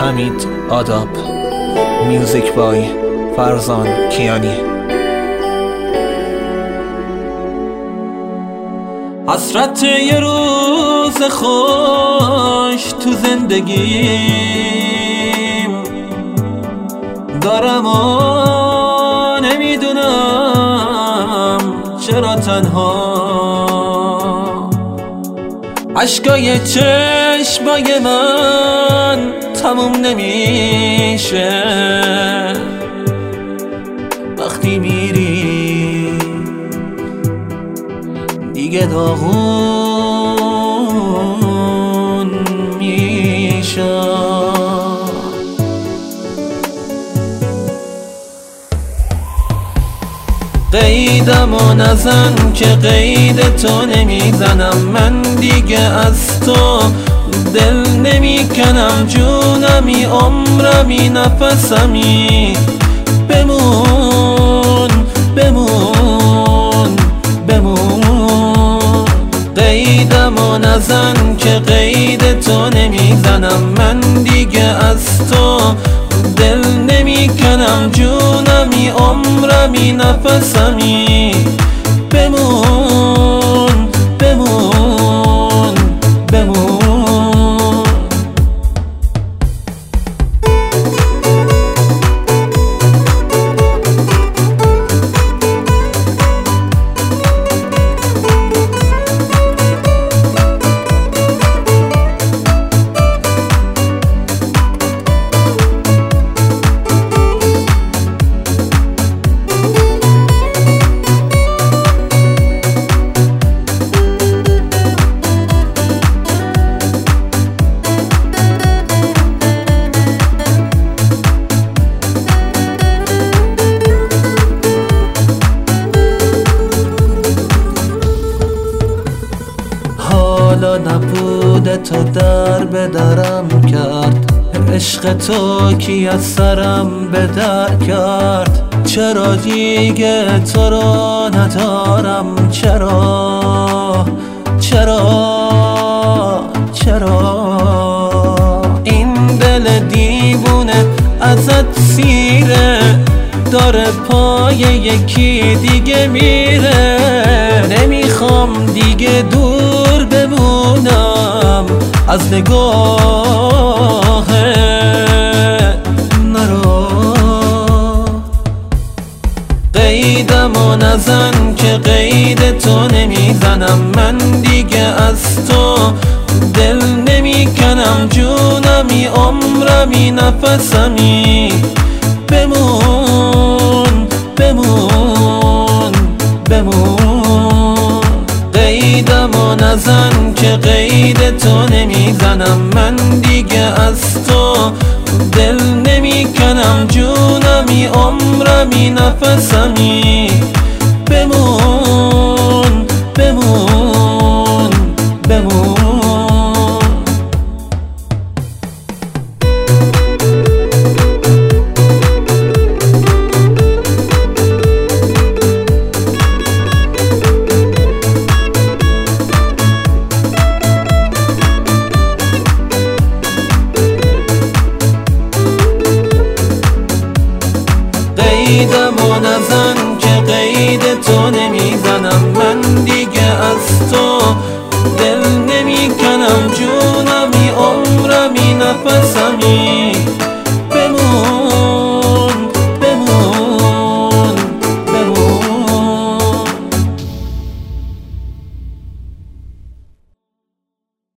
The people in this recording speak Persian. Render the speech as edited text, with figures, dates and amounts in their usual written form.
حمید آداب. میوزیک بای فرزان کیانی. حسرت یه روز خوش تو زندگیم دارم و نمیدونم چرا تنها. عشقای چشمای من تموم نمیشه وقتی میری دیگه داغون میشه. قیدمو نزن که قید تو نمیزنم، من دیگه از تو دل نمیکنم. جونمی عمرمی نفسمی بمون بمون بمون. قیدمو نزن که قید تو نمیزنم، من دیگه از تو دل نمیکنم. جونمی عمرمی نفسمی بمون بمون بمون. حالا نبوده تو در به درم کرد، عشق تو کی از سرم به در کرد. چرا دیگه تو رو ندارم، چرا این دل دیوونه ازت سیره، داره پای یکی دیگه میره. نمیخوام دیگه دور بمونم از نگاه نرو. قیدمو نزن که قید تو نمیزنم، من دیگه از تو دل نمیکنم. جونمی عمرمی نفسمی بمون بمون بمون. قیدمو نزن که قید تو نمیزنم، من دیگه از تو دل نمیکنم. جونمی عمرمی نفسمی بمون بمون بمون.